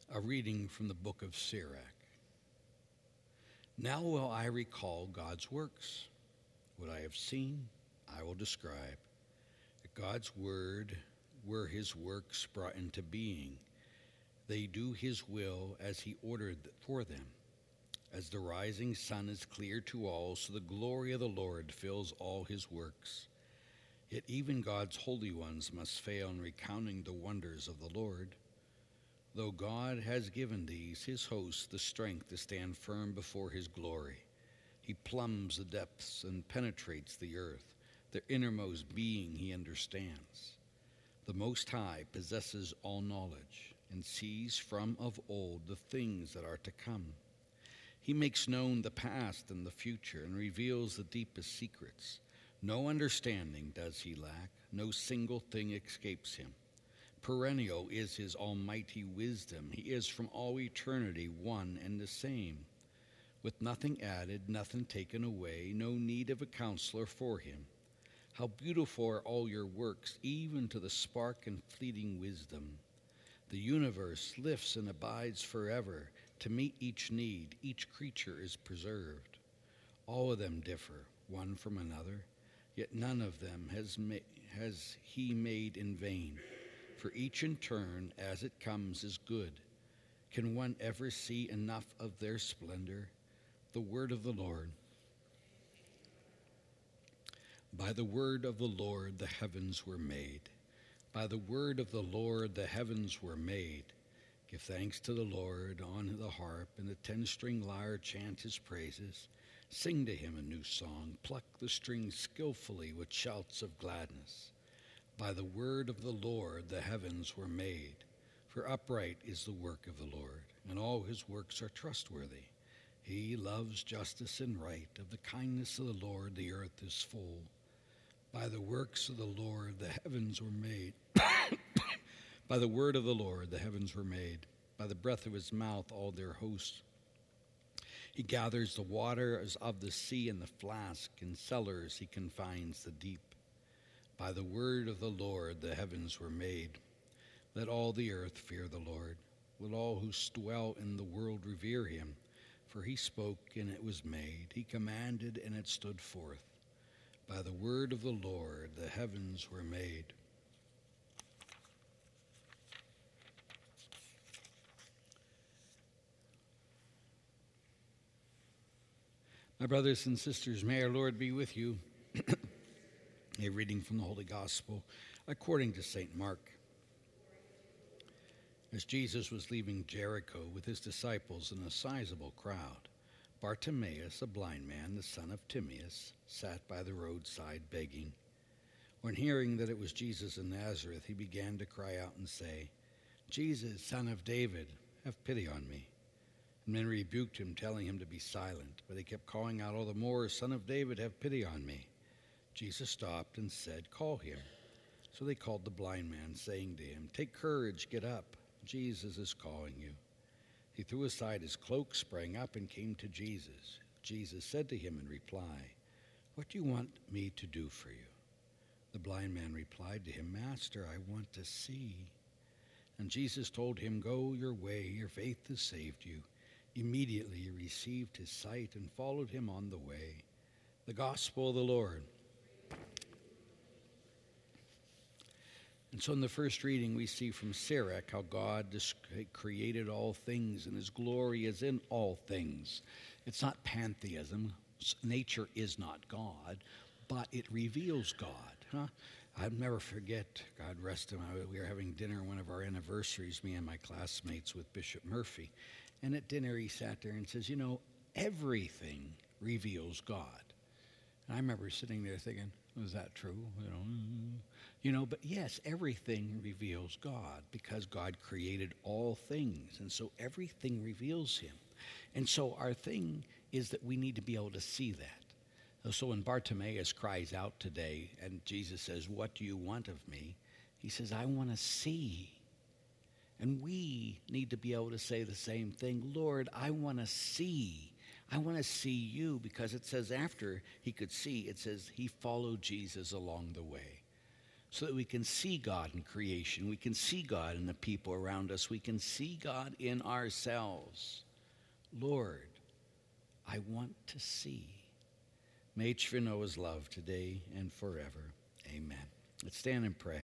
A reading from the book of Sirach. Now will I recall God's works. What I have seen, I will describe. That God's word were his works brought into being. They do his will as he ordered for them. As the rising sun is clear to all, so the glory of the Lord fills all his works. Yet even God's holy ones must fail in recounting the wonders of the Lord. Though God has given these, his hosts, the strength to stand firm before his glory. He plumbs the depths and penetrates the earth. Their innermost being he understands. The Most High possesses all knowledge and sees from of old the things that are to come. He makes known the past and the future and reveals the deepest secrets. No understanding does he lack. No single thing escapes him. Perennial is his almighty wisdom. He is from all eternity one and the same. With nothing added, nothing taken away, no need of a counselor for him. How beautiful are all your works, even to the spark and fleeting wisdom. The universe lifts and abides forever. To meet each need, each creature is preserved. All of them differ, one from another, yet none of them has he made in vain. For each in turn, as it comes, is good. Can one ever see enough of their splendor? The word of the Lord. By the word of the Lord the heavens were made. By the word of the Lord the heavens were made. Give thanks to the Lord on the harp, and the 10-string lyre chant his praises. Sing to him a new song. Pluck the strings skillfully with shouts of gladness. By the word of the Lord the heavens were made. For upright is the work of the Lord, and all his works are trustworthy. He loves justice and right. Of the kindness of the Lord the earth is full. By the works of the Lord the heavens were made. By the word of the Lord the heavens were made. By the breath of his mouth all their hosts. He gathers the waters of the sea in the flask. In cellars he confines the deep. By the word of the Lord the heavens were made. Let all the earth fear the Lord. Let all who dwell in the world revere him. For he spoke, and it was made. He commanded, and it stood forth. By the word of the Lord the heavens were made. My brothers and sisters, may our Lord be with you. A reading from the Holy Gospel according to St. Mark. As Jesus was leaving Jericho with his disciples and a sizable crowd, Bartimaeus, a blind man, the son of Timaeus, sat by the roadside begging. When hearing that it was Jesus of Nazareth, he began to cry out and say, "Jesus, son of David, have pity on me." And men rebuked him, telling him to be silent. But he kept calling out all the more, "Son of David, have pity on me." Jesus stopped and said, "Call him." So they called the blind man, saying to him, "Take courage, get up. Jesus is calling you." He threw aside his cloak, sprang up, and came to Jesus. Jesus said to him in reply, "What do you want me to do for you?" The blind man replied to him, "Master, I want to see." And Jesus told him, "Go your way, your faith has saved you." Immediately he received his sight and followed him on the way. The Gospel of the Lord. And so in the first reading, we see from Sirach how God created all things and his glory is in all things. It's not pantheism. Nature is not God, but it reveals God. I'll never forget, God rest him, we were having dinner one of our anniversaries, me and my classmates with Bishop Murphy. And at dinner he sat there and says, everything reveals God. And I remember sitting there thinking, is that true? But yes, everything reveals God because God created all things. And so everything reveals him. And so our thing is that we need to be able to see that. So when Bartimaeus cries out today and Jesus says, "What do you want of me?" He says, "I want to see." And we need to be able to say the same thing. Lord, I want to see. I want to see you, because it says after he could see, it says he followed Jesus along the way. so that we can see God in creation. We can see God in the people around us. We can see God in ourselves. Lord, I want to see. May each of you know his love today and forever. Amen. Let's stand and pray.